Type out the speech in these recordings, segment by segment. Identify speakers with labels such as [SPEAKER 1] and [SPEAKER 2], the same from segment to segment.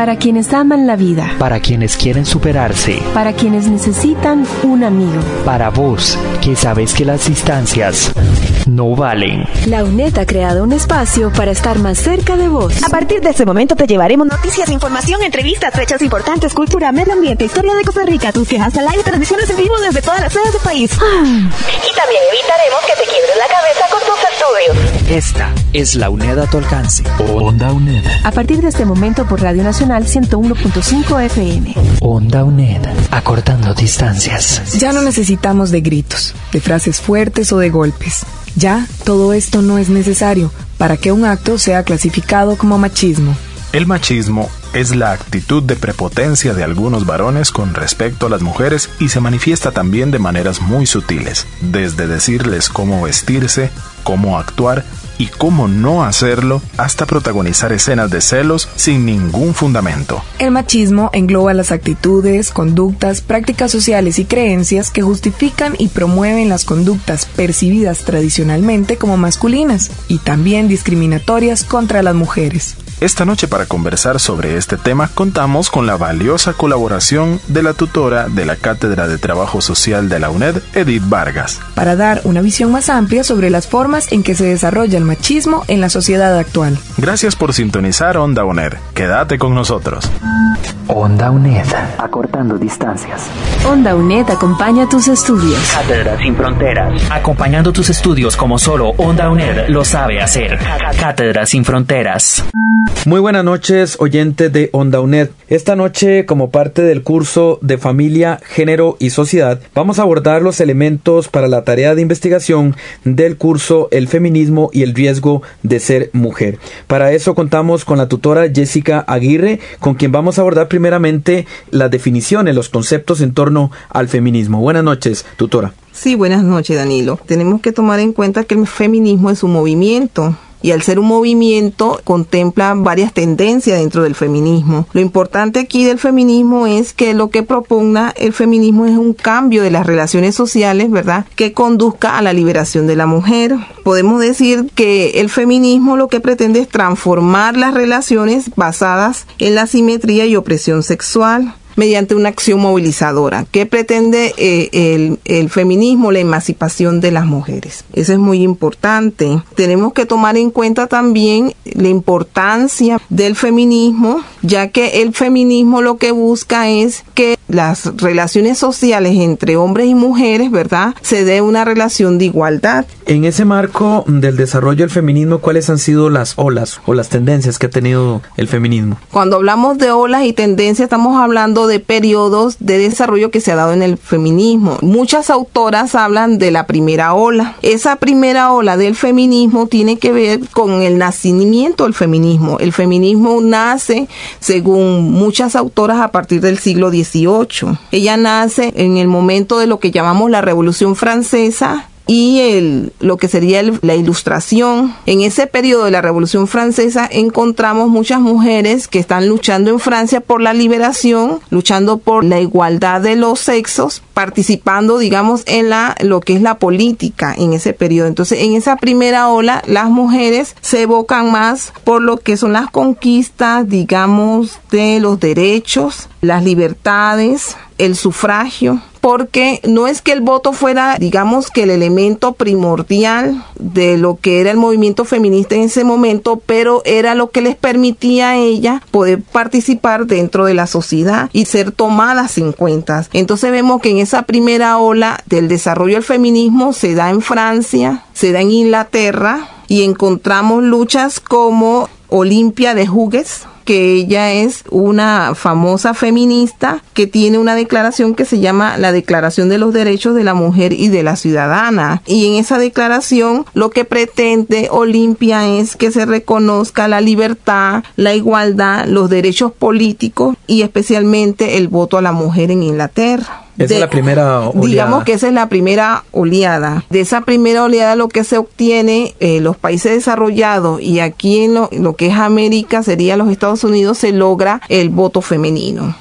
[SPEAKER 1] Para quienes aman la vida.
[SPEAKER 2] Para quienes quieren superarse.
[SPEAKER 1] Para quienes necesitan un amigo.
[SPEAKER 2] Para vos, que sabes que las distancias no valen.
[SPEAKER 1] La UNED ha creado un espacio para estar más cerca de vos.
[SPEAKER 3] A partir de este momento te llevaremos noticias, información, entrevistas, fechas importantes, cultura, medio ambiente, historia de Costa Rica, tus quejas al aire, transmisiones en vivo desde todas las sedes del país.
[SPEAKER 4] Y también evitaremos que te quiebres la cabeza con tus estudios.
[SPEAKER 2] Esta es la UNED a tu alcance. Onda UNED.
[SPEAKER 1] A partir de este momento por Radio Nacional 101.5 FM.
[SPEAKER 2] Onda UNED, acortando distancias.
[SPEAKER 5] Ya no necesitamos de gritos, de frases fuertes o de golpes. Ya todo esto no es necesario para que un acto sea clasificado como machismo.
[SPEAKER 6] El machismo es la actitud de prepotencia de algunos varones con respecto a las mujeres y se manifiesta también de maneras muy sutiles, desde decirles cómo vestirse, cómo actuar y cómo no hacerlo, hasta protagonizar escenas de celos sin ningún fundamento.
[SPEAKER 5] El machismo engloba las actitudes, conductas, prácticas sociales y creencias que justifican y promueven las conductas percibidas tradicionalmente como masculinas y también discriminatorias contra las mujeres.
[SPEAKER 6] Esta noche, para conversar sobre este tema, contamos con la valiosa colaboración de la tutora de la Cátedra de Trabajo Social de la UNED, Edith Vargas,
[SPEAKER 5] para dar una visión más amplia sobre las formas en que se desarrolla el machismo en la sociedad actual.
[SPEAKER 6] Gracias por sintonizar Onda UNED. Quédate con nosotros.
[SPEAKER 2] Onda UNED, acortando distancias.
[SPEAKER 1] Onda UNED acompaña tus estudios.
[SPEAKER 2] Cátedra sin fronteras. Acompañando tus estudios como solo Onda UNED lo sabe hacer. Cátedra sin fronteras.
[SPEAKER 7] Muy buenas noches, oyentes de Onda UNED. Esta noche, como parte del curso de Familia, Género y Sociedad, vamos a abordar los elementos para la tarea de investigación del curso El feminismo y el riesgo de ser mujer. Para eso contamos con la tutora Jessica Aguirre, con quien vamos a abordar primeramente las definiciones, los conceptos en torno al feminismo. Buenas noches, tutora.
[SPEAKER 8] Sí, buenas noches, Danilo. Tenemos que tomar en cuenta que el feminismo es un movimiento. Y al ser un movimiento, contempla varias tendencias dentro del feminismo. Lo importante aquí del feminismo es que lo que propugna el feminismo es un cambio de las relaciones sociales, ¿verdad?, que conduzca a la liberación de la mujer. Podemos decir que el feminismo lo que pretende es transformar las relaciones basadas en la simetría y opresión sexual mediante una acción movilizadora. ¿Qué pretende el feminismo? La emancipación de las mujeres. Eso es muy importante. Tenemos que tomar en cuenta también la importancia del feminismo, ya que el feminismo lo que busca es que las relaciones sociales entre hombres y mujeres, ¿verdad?, se dé una relación de igualdad.
[SPEAKER 7] En ese marco del desarrollo del feminismo, ¿cuáles han sido las olas o las tendencias que ha tenido el feminismo?
[SPEAKER 8] Cuando hablamos de olas y tendencias, estamos hablando de periodos de desarrollo que se ha dado en el feminismo. Muchas autoras hablan de la primera ola. Esa primera ola del feminismo tiene que ver con el nacimiento del feminismo. El feminismo nace, según muchas autoras, a partir del siglo XVIII. Ella nace en el momento de lo que llamamos la Revolución Francesa y lo que sería la Ilustración. En ese periodo de la Revolución Francesa encontramos muchas mujeres que están luchando en Francia por la liberación, luchando por la igualdad de los sexos, participando, digamos, en lo que es la política en ese periodo. Entonces, en esa primera ola, las mujeres se evocan más por lo que son las conquistas, digamos, de los derechos, las libertades, el sufragio, porque no es que el voto fuera, digamos, que el elemento primordial de lo que era el movimiento feminista en ese momento, pero era lo que les permitía a ellas poder participar dentro de la sociedad y ser tomadas en cuenta. Entonces vemos que en esa primera ola del desarrollo del feminismo se da en Francia, se da en Inglaterra y encontramos luchas como Olimpia de Hughes, que ella es una famosa feminista que tiene una declaración que se llama la Declaración de los Derechos de la Mujer y de la Ciudadana. Y en esa declaración lo que pretende Olimpia es que se reconozca la libertad, la igualdad, los derechos políticos y especialmente el voto a la mujer en Inglaterra.
[SPEAKER 7] Esa es la primera oleada.
[SPEAKER 8] Digamos que esa es la primera oleada. De esa primera oleada lo que se obtiene, los países desarrollados y aquí en lo que es América, sería los Estados Unidos, se logra el voto femenino.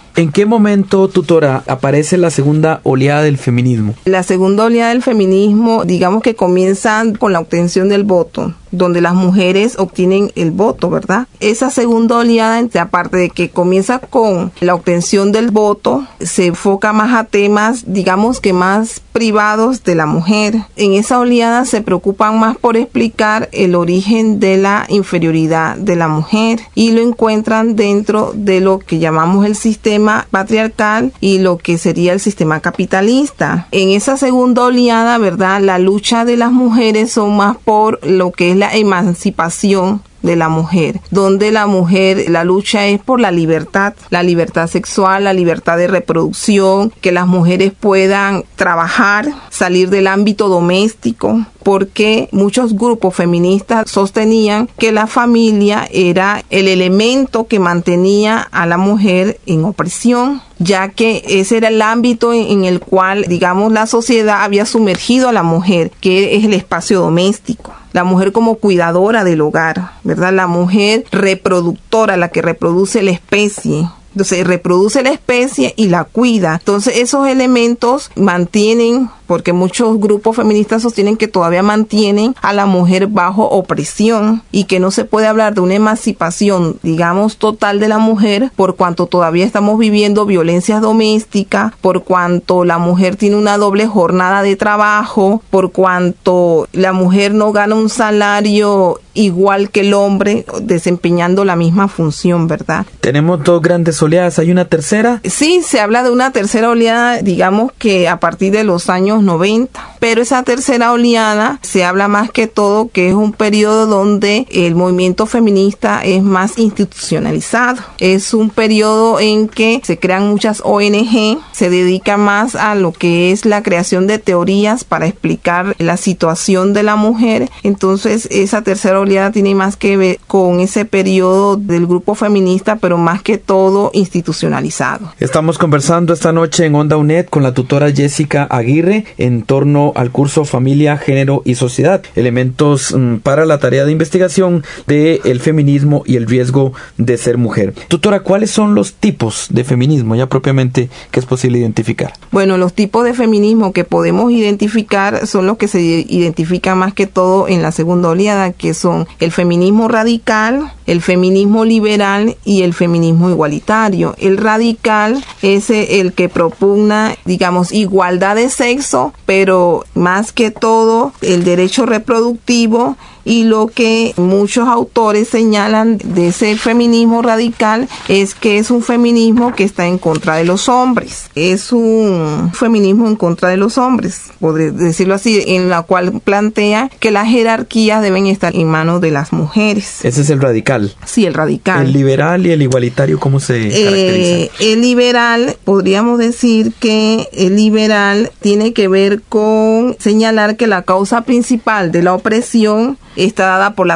[SPEAKER 7] ¿En qué momento, tutora, aparece la segunda oleada del feminismo?
[SPEAKER 8] La segunda oleada del feminismo, digamos que comienza con la obtención del voto, donde las mujeres obtienen el voto, ¿verdad? Esa segunda oleada, aparte de que comienza con la obtención del voto, se enfoca más a temas, digamos que más privados de la mujer. En esa oleada se preocupan más por explicar el origen de la inferioridad de la mujer y lo encuentran dentro de lo que llamamos el sistema patriarcal y lo que sería el sistema capitalista. En esa segunda oleada, ¿verdad?, la lucha de las mujeres son más por lo que es la emancipación de la mujer, donde la mujer, la lucha es por la libertad sexual, la libertad de reproducción, que las mujeres puedan trabajar, salir del ámbito doméstico, porque muchos grupos feministas sostenían que la familia era el elemento que mantenía a la mujer en opresión, ya que ese era el ámbito en el cual, digamos, la sociedad había sumergido a la mujer, que es el espacio doméstico. La mujer como cuidadora del hogar, ¿verdad? La mujer reproductora, la que reproduce la especie. Entonces, reproduce la especie y la cuida. Entonces, esos elementos mantienen, porque muchos grupos feministas sostienen que todavía mantienen a la mujer bajo opresión y que no se puede hablar de una emancipación, digamos, total de la mujer por cuanto todavía estamos viviendo violencia doméstica, por cuanto la mujer tiene una doble jornada de trabajo, por cuanto la mujer no gana un salario igual que el hombre desempeñando la misma función, ¿verdad?
[SPEAKER 7] Tenemos dos grandes oleadas, ¿hay una tercera?
[SPEAKER 8] Sí, se habla de una tercera oleada, digamos que a partir de los años 90, pero esa tercera oleada se habla más que todo que es un periodo donde el movimiento feminista es más institucionalizado, es un periodo en que se crean muchas ONG, se dedica más a lo que es la creación de teorías para explicar la situación de la mujer. Entonces esa tercera oleada tiene más que ver con ese periodo del grupo feminista, pero más que todo institucionalizado.
[SPEAKER 7] Estamos conversando esta noche en Onda UNED con la tutora Jessica Aguirre en torno al curso Familia, Género y Sociedad, elementos para la tarea de investigación del feminismo y el riesgo de ser mujer. Tutora, ¿cuáles son los tipos de feminismo ya propiamente que es posible identificar?
[SPEAKER 8] Bueno, los tipos de feminismo que podemos identificar son los que se identifican más que todo en la segunda oleada, que son el feminismo radical, el feminismo liberal y el feminismo igualitario. El radical es el que propugna, digamos, igualdad de sexo, pero más que todo el derecho reproductivo, y lo que muchos autores señalan de ese feminismo radical es que es un feminismo que está en contra de los hombres. Es un feminismo en contra de los hombres, podría decirlo así, en la cual plantea que las jerarquías deben estar en manos de las mujeres.
[SPEAKER 7] Ese es el radical.
[SPEAKER 8] Sí, el radical.
[SPEAKER 7] El liberal y el igualitario, ¿cómo se caracterizan?
[SPEAKER 8] El liberal, podríamos decir que el liberal tiene que ver con señalar que la causa principal de la opresión está dada por la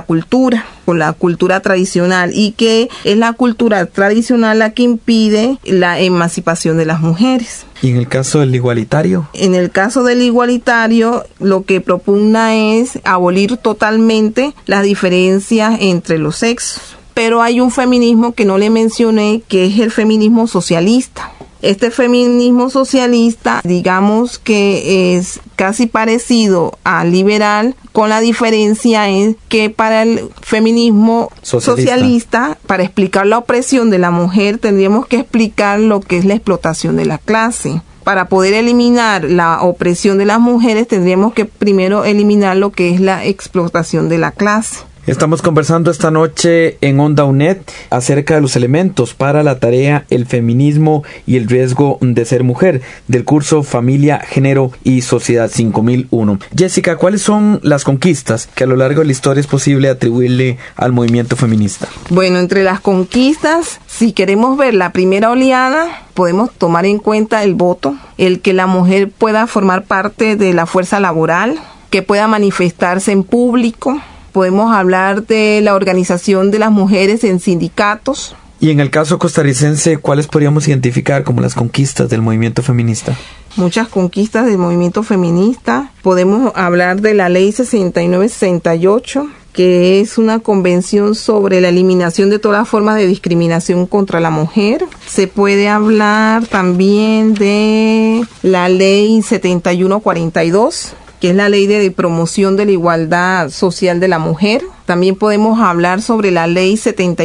[SPEAKER 8] cultura tradicional, y que es la cultura tradicional la que impide la emancipación de las mujeres.
[SPEAKER 7] ¿Y en el caso del igualitario?
[SPEAKER 8] En el caso del igualitario, lo que propugna es abolir totalmente las diferencias entre los sexos. Pero hay un feminismo que no le mencioné, que es el feminismo socialista. Este feminismo socialista, digamos que es casi parecido al liberal, con la diferencia en que para el feminismo socialista, para explicar la opresión de la mujer, tendríamos que explicar lo que es la explotación de la clase. Para poder eliminar la opresión de las mujeres, tendríamos que primero eliminar lo que es la explotación de la clase.
[SPEAKER 7] Estamos conversando esta noche en Onda UNED acerca de los elementos para la tarea El feminismo y el riesgo de ser mujer del curso Familia, Género y Sociedad 5001. Jessica, ¿cuáles son las conquistas que a lo largo de la historia es posible atribuirle al movimiento feminista?
[SPEAKER 8] Bueno, entre las conquistas, si queremos ver la primera oleada, podemos tomar en cuenta el voto, el que la mujer pueda formar parte de la fuerza laboral, que pueda manifestarse en público. Podemos hablar de la organización de las mujeres en sindicatos.
[SPEAKER 7] Y en el caso costarricense, ¿cuáles podríamos identificar como las conquistas del movimiento feminista?
[SPEAKER 8] Muchas conquistas del movimiento feminista. Podemos hablar de la ley 6968, que es una convención sobre la eliminación de todas las formas de discriminación contra la mujer. Se puede hablar también de la ley 7142, que es la ley de promoción de la igualdad social de la mujer. También podemos hablar sobre la ley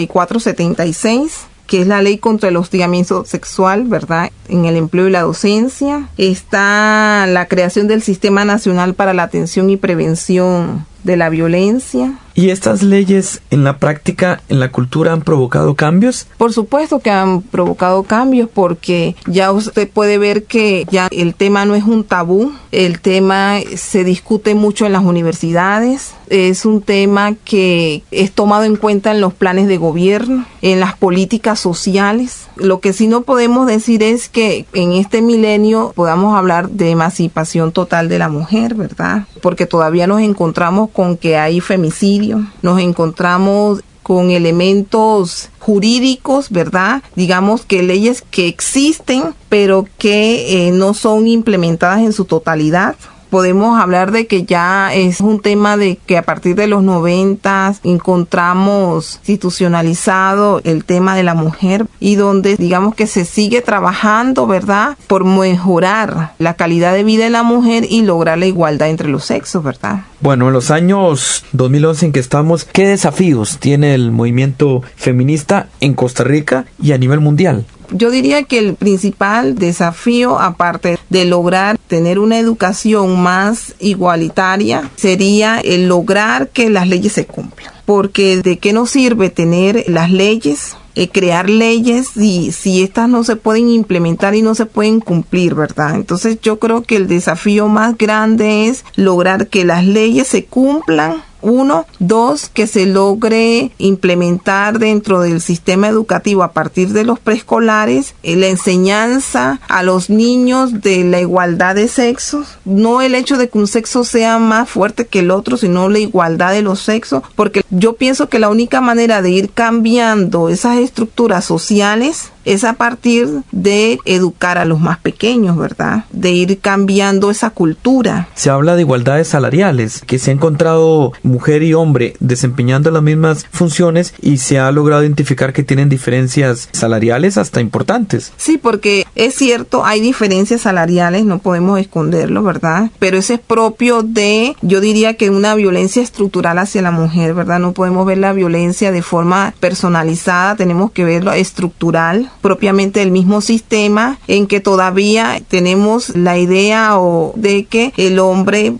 [SPEAKER 8] 7476, que es la ley contra el hostigamiento sexual, ¿verdad?, en el empleo y la docencia. Está la creación del Sistema Nacional para la Atención y Prevención de la Violencia.
[SPEAKER 7] ¿Y estas leyes en la práctica, en la cultura, han provocado cambios?
[SPEAKER 8] Por supuesto que han provocado cambios, porque ya usted puede ver que ya el tema no es un tabú, el tema se discute mucho en las universidades, es un tema que es tomado en cuenta en los planes de gobierno, en las políticas sociales. Lo que sí no podemos decir es que en este milenio podamos hablar de emancipación total de la mujer, ¿verdad? Porque todavía nos encontramos con que hay femicidio, nos encontramos con elementos jurídicos, ¿verdad? Digamos que leyes que existen, pero que no son implementadas en su totalidad. Podemos hablar de que ya es un tema de que a partir de los 90 encontramos institucionalizado el tema de la mujer, y donde digamos que se sigue trabajando, ¿verdad?, por mejorar la calidad de vida de la mujer y lograr la igualdad entre los sexos, ¿verdad?
[SPEAKER 7] Bueno, en los años 2011 en que estamos, ¿qué desafíos tiene el movimiento feminista en Costa Rica y a nivel mundial?
[SPEAKER 8] Yo diría que el principal desafío, aparte de lograr tener una educación más igualitaria, sería el lograr que las leyes se cumplan. Porque ¿de qué nos sirve tener las leyes? Crear leyes si estas no se pueden implementar y no se pueden cumplir, ¿verdad? Entonces yo creo que el desafío más grande es lograr que las leyes se cumplan. 1, 2, que se logre implementar dentro del sistema educativo a partir de los preescolares la enseñanza a los niños de la igualdad de sexos, no el hecho de que un sexo sea más fuerte que el otro, sino la igualdad de los sexos, porque yo pienso que la única manera de ir cambiando esas estructuras sociales es a partir de educar a los más pequeños, ¿verdad? De ir cambiando esa cultura.
[SPEAKER 7] Se habla de igualdades salariales, que se ha encontrado mujer y hombre desempeñando las mismas funciones y se ha logrado identificar que tienen diferencias salariales hasta importantes.
[SPEAKER 8] Sí, porque es cierto, hay diferencias salariales, no podemos esconderlo, ¿verdad? Pero eso es propio de, yo diría que una violencia estructural hacia la mujer, ¿verdad? No podemos ver la violencia de forma personalizada, tenemos que verlo estructural, propiamente del mismo sistema, en que todavía tenemos la idea de que el hombre,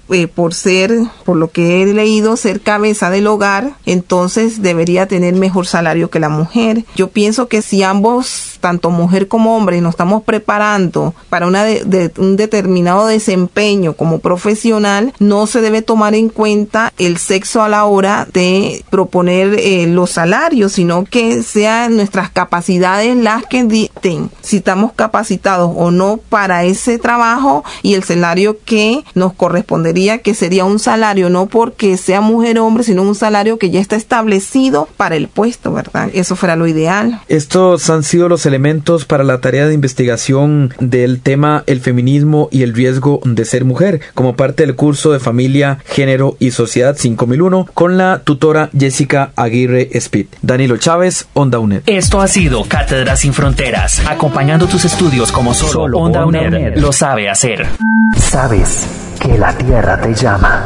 [SPEAKER 8] por lo que he leído, ser cabeza del hogar, entonces debería tener mejor salario que la mujer. Yo pienso que si ambos, tanto mujer como hombre, nos estamos preparando para un determinado desempeño como profesional, no se debe tomar en cuenta el sexo a la hora de proponer los salarios, sino que sean nuestras capacidades las que dicten si estamos capacitados o no para ese trabajo, y el salario que nos correspondería, que sería un salario no porque sea mujer o hombre, sino un salario que ya está establecido para el puesto, ¿verdad? Eso fuera lo ideal.
[SPEAKER 7] Estos han sido los elementos para la tarea de investigación del tema el feminismo y el riesgo de ser mujer, como parte del curso de Familia, Género y Sociedad 5001 con la tutora Jessica Aguirre Speed. Danilo Chávez, Onda UNED.
[SPEAKER 2] Esto ha sido Cátedra Sin Fronteras, acompañando tus estudios como solo Onda UNED lo sabe hacer.
[SPEAKER 9] Sabes que la tierra te llama,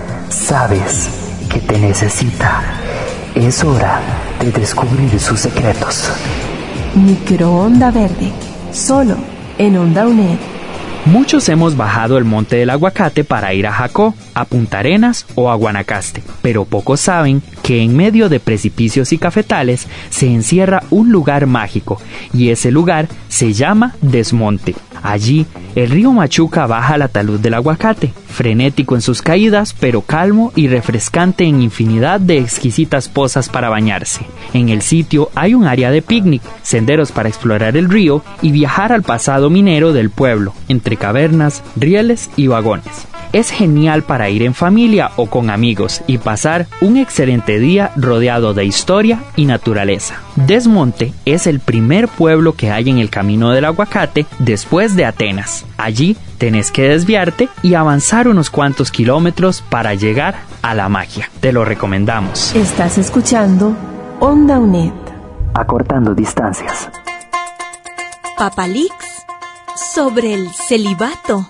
[SPEAKER 9] sabes que te necesita. Es hora de descubrir sus secretos.
[SPEAKER 1] Microonda verde, solo en Onda UNED.
[SPEAKER 10] Muchos hemos bajado el Monte del Aguacate para ir a Jacó, a Punta Arenas o a Guanacaste, pero pocos saben que en medio de precipicios y cafetales se encierra un lugar mágico, y ese lugar se llama Desmonte. Allí, el río Machuca baja la talud del aguacate, frenético en sus caídas, pero calmo y refrescante en infinidad de exquisitas pozas para bañarse. En el sitio hay un área de picnic, senderos para explorar el río y viajar al pasado minero del pueblo, entre cavernas, rieles y vagones. es genial para ir en familia o con amigos y pasar un excelente día rodeado de historia y naturaleza. Desmonte es el primer pueblo que hay en el Camino del Aguacate después de Atenas. Allí tenés que desviarte y avanzar unos cuantos kilómetros para llegar a la magia. Te lo recomendamos.
[SPEAKER 1] Estás escuchando Onda UNED.
[SPEAKER 9] Acortando distancias.
[SPEAKER 11] Papalix sobre el celibato.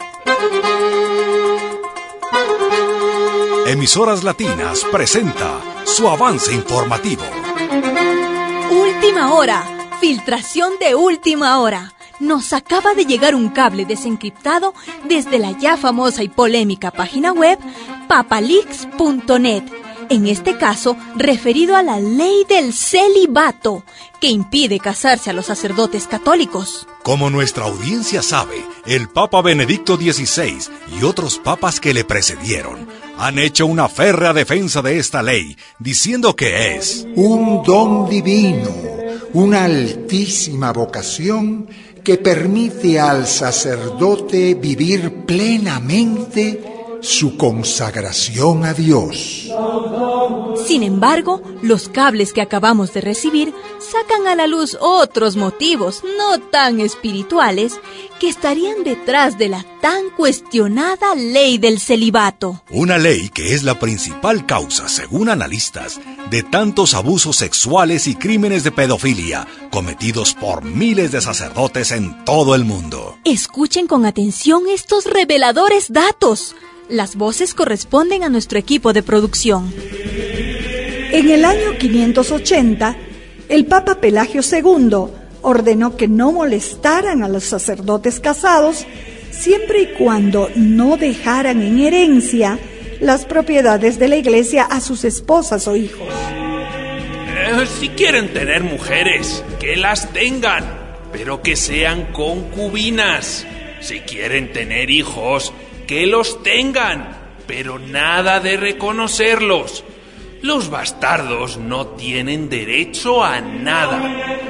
[SPEAKER 12] Emisoras Latinas presenta su avance informativo.
[SPEAKER 11] Última hora. Filtración de última hora. Nos acaba de llegar un cable desencriptado desde la ya famosa y polémica página web papalix.net. En este caso, referido a la ley del celibato, que impide casarse a los sacerdotes católicos.
[SPEAKER 12] Como nuestra audiencia sabe, el Papa Benedicto XVI y otros papas que le precedieron han hecho una férrea defensa de esta ley, diciendo que es
[SPEAKER 13] un don divino, una altísima vocación que permite al sacerdote vivir plenamente su consagración a Dios.
[SPEAKER 11] Sin embargo, los cables que acabamos de recibir sacan a la luz otros motivos no tan espirituales que estarían detrás de la tan cuestionada ley del celibato.
[SPEAKER 12] Una ley que es la principal causa, según analistas, de tantos abusos sexuales y crímenes de pedofilia cometidos por miles de sacerdotes en todo el mundo.
[SPEAKER 11] Escuchen con atención estos reveladores datos. Las voces corresponden a nuestro equipo de producción.
[SPEAKER 14] En el año 580, el Papa Pelagio II ordenó que no molestaran a los sacerdotes casados siempre y cuando no dejaran en herencia las propiedades de la iglesia a sus esposas o hijos.
[SPEAKER 15] Si quieren tener mujeres, que las tengan, pero que sean concubinas. Si quieren tener hijos, que los tengan, pero nada de reconocerlos. Los bastardos no tienen derecho a nada.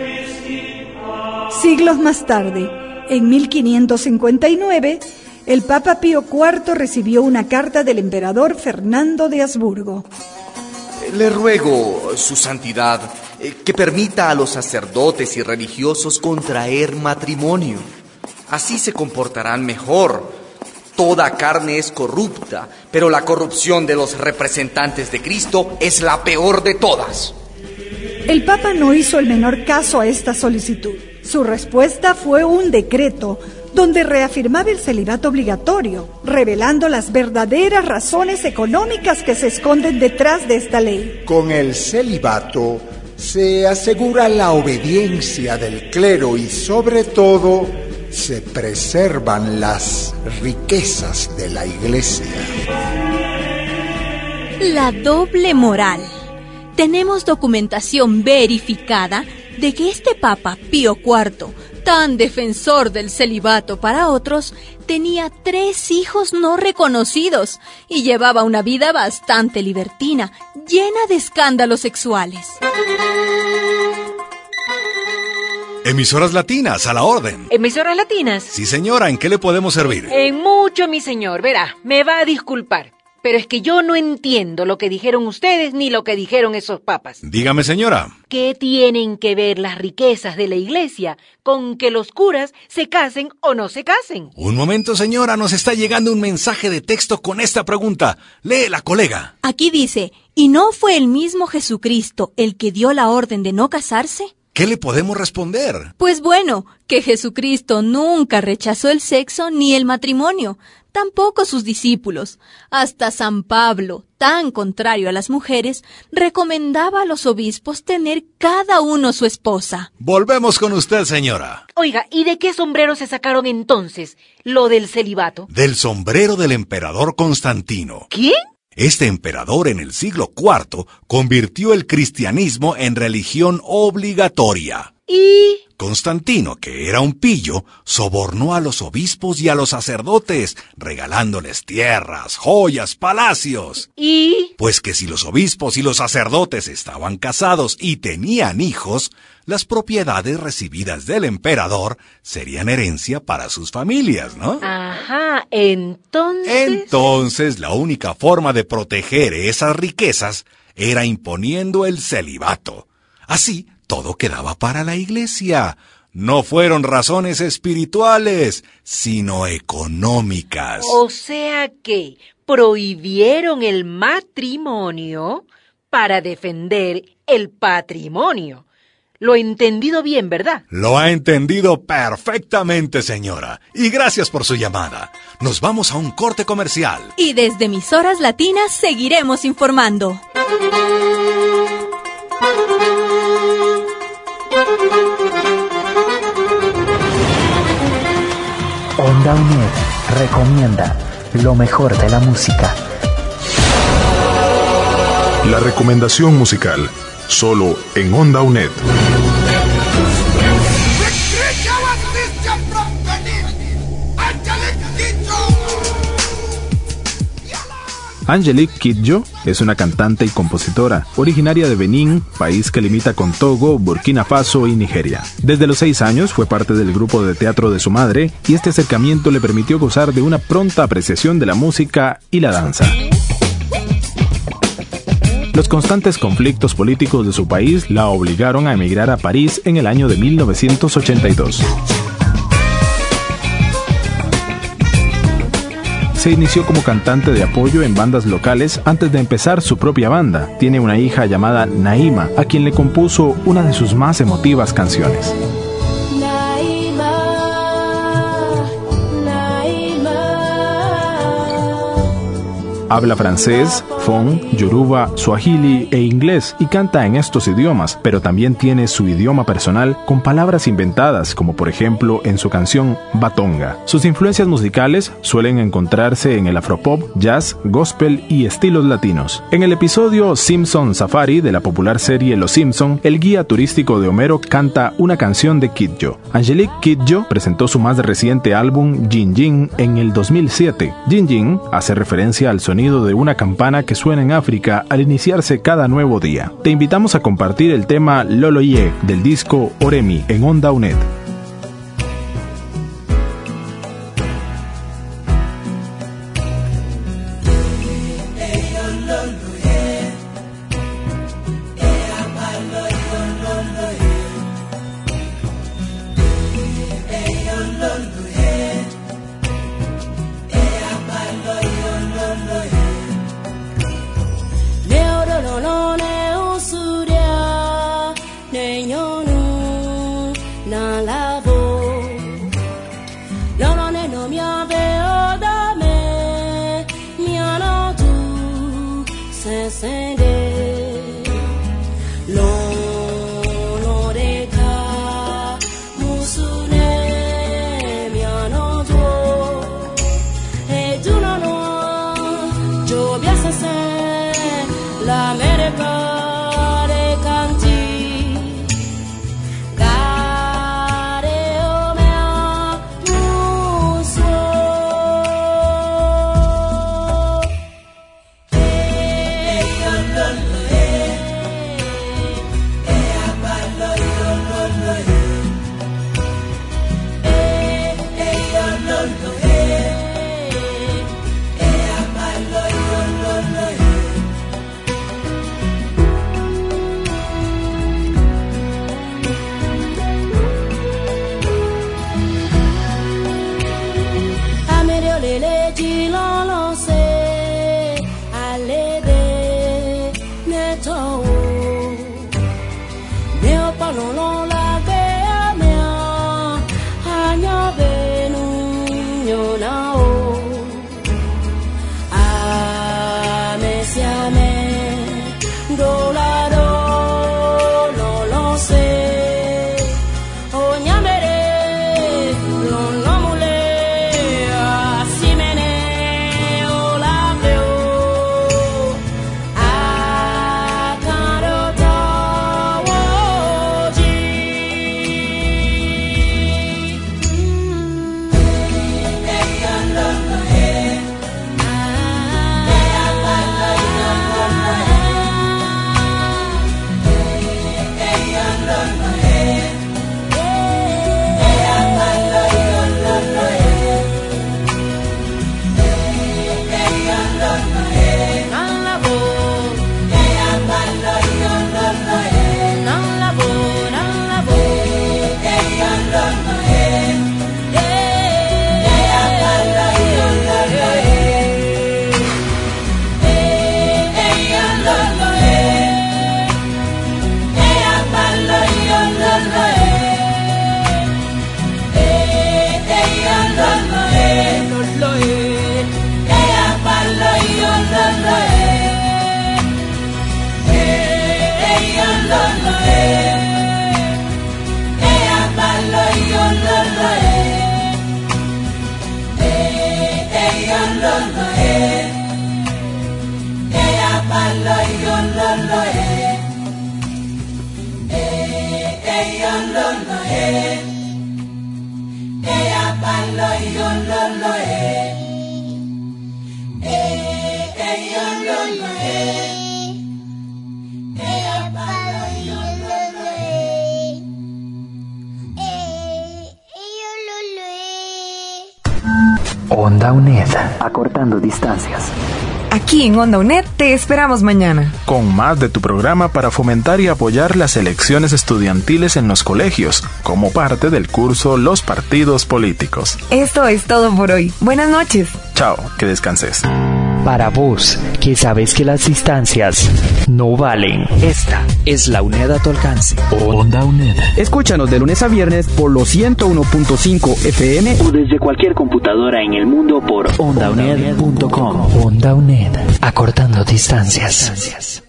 [SPEAKER 14] Siglos más tarde, en 1559, el Papa Pío IV recibió una carta del emperador Fernando de Habsburgo.
[SPEAKER 16] Le ruego, su santidad, que permita a los sacerdotes y religiosos contraer matrimonio. Así se comportarán mejor. Toda carne es corrupta, pero la corrupción de los representantes de Cristo es la peor de todas.
[SPEAKER 14] El Papa no hizo el menor caso a esta solicitud. Su respuesta fue un decreto donde reafirmaba el celibato obligatorio, revelando las verdaderas razones económicas que se esconden detrás de esta ley.
[SPEAKER 13] Con el celibato se asegura la obediencia del clero y, sobre todo, se preservan las riquezas de la iglesia.
[SPEAKER 11] La doble moral. Tenemos documentación verificada de que este Papa Pío IV, tan defensor del celibato para otros, tenía 3 hijos no reconocidos y llevaba una vida bastante libertina, llena de escándalos sexuales.
[SPEAKER 12] Emisoras Latinas, a la orden.
[SPEAKER 17] ¿Emisoras Latinas?
[SPEAKER 12] Sí, señora, ¿en qué le podemos servir?
[SPEAKER 17] En mucho, mi señor. Verá, me va a disculpar, pero es que yo no entiendo lo que dijeron ustedes ni lo que dijeron esos papas.
[SPEAKER 12] Dígame, señora.
[SPEAKER 17] ¿Qué tienen que ver las riquezas de la iglesia con que los curas se casen o no se casen?
[SPEAKER 12] Un momento, señora, nos está llegando un mensaje de texto con esta pregunta. Léela, colega.
[SPEAKER 11] Aquí dice, ¿y no fue el mismo Jesucristo el que dio la orden de no casarse?
[SPEAKER 12] ¿Qué le podemos responder?
[SPEAKER 11] Pues bueno, que Jesucristo nunca rechazó el sexo ni el matrimonio, tampoco sus discípulos. Hasta San Pablo, tan contrario a las mujeres, recomendaba a los obispos tener cada uno su esposa.
[SPEAKER 12] Volvemos con usted, señora.
[SPEAKER 17] Oiga, ¿y de qué sombrero se sacaron entonces lo del celibato?
[SPEAKER 12] Del sombrero del emperador Constantino.
[SPEAKER 17] ¿Quién?
[SPEAKER 12] Este emperador en el siglo IV convirtió el cristianismo en religión obligatoria.
[SPEAKER 17] ¿Y?
[SPEAKER 12] Constantino, que era un pillo, sobornó a los obispos y a los sacerdotes, regalándoles tierras, joyas, palacios.
[SPEAKER 17] ¿Y?
[SPEAKER 12] Pues que si los obispos y los sacerdotes estaban casados y tenían hijos, las propiedades recibidas del emperador serían herencia para sus familias, ¿no?
[SPEAKER 17] Ajá, entonces
[SPEAKER 12] la única forma de proteger esas riquezas era imponiendo el celibato. Así, todo quedaba para la iglesia. No fueron razones espirituales, sino económicas.
[SPEAKER 17] O sea que prohibieron el matrimonio para defender el patrimonio. Lo he entendido bien, ¿verdad?
[SPEAKER 12] Lo ha entendido perfectamente, señora. Y gracias por su llamada. Nos vamos a un corte comercial.
[SPEAKER 11] Y desde Emisoras Latinas seguiremos informando.
[SPEAKER 9] Onda UNED recomienda lo mejor de la música.
[SPEAKER 6] La recomendación musical, solo en Onda UNED. Angelique Kidjo es una cantante y compositora, originaria de Benín, país que limita con Togo, Burkina Faso y Nigeria. Desde los 6 años fue parte del grupo de teatro de su madre y este acercamiento le permitió gozar de una pronta apreciación de la música y la danza. Los constantes conflictos políticos de su país la obligaron a emigrar a París en el año de 1982. Se inició como cantante de apoyo en bandas locales antes de empezar su propia banda. Tiene una hija llamada Naima, a quien le compuso una de sus más emotivas canciones. Habla francés, fon, yoruba, swahili e inglés y canta en estos idiomas, pero también tiene su idioma personal con palabras inventadas, como por ejemplo en su canción Batonga. Sus influencias musicales suelen encontrarse en el afropop, jazz, gospel y estilos latinos. En el episodio Simpson Safari de la popular serie Los Simpson, el guía turístico de Homero canta una canción de Kidjo. Angelique Kidjo presentó su más reciente álbum Jin Jin en el 2007. Jin Jin hace referencia al sonido de una campana que suena en África al iniciarse cada nuevo día. Te invitamos a compartir el tema Loloye del disco Oremi en Onda UNED.
[SPEAKER 9] Onda UNED, acortando distancias.
[SPEAKER 5] Aquí en Onda UNED te esperamos mañana.
[SPEAKER 6] Con más de tu programa para fomentar y apoyar las elecciones estudiantiles en los colegios, como parte del curso Los Partidos Políticos.
[SPEAKER 5] Esto es todo por hoy. Buenas noches.
[SPEAKER 6] Chao, que descanses.
[SPEAKER 10] Para vos, que sabes que las distancias no valen, esta es la UNED a tu alcance.
[SPEAKER 2] Onda UNED.
[SPEAKER 7] Escúchanos de lunes a viernes por los 101.5 FM
[SPEAKER 2] o desde cualquier computadora en el mundo por ondauned.com.
[SPEAKER 9] Onda UNED, acortando distancias.